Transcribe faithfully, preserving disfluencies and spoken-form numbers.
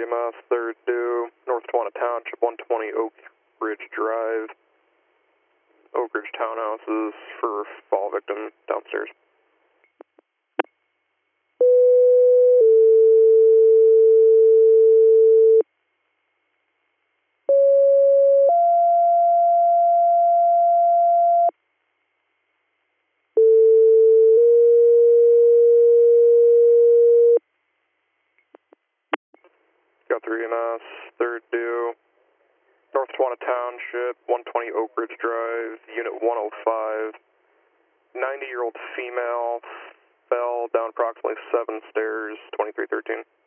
three M S, third due, North Tawana Township, one twenty Oak Ridge Drive. Oak Ridge Townhouses for fall victim downstairs. Got three M S, third due, North Tawana Township, one twenty Oak Ridge Drive, Unit one oh five. ninety-year-old female fell down approximately seven stairs, twenty-three thirteen.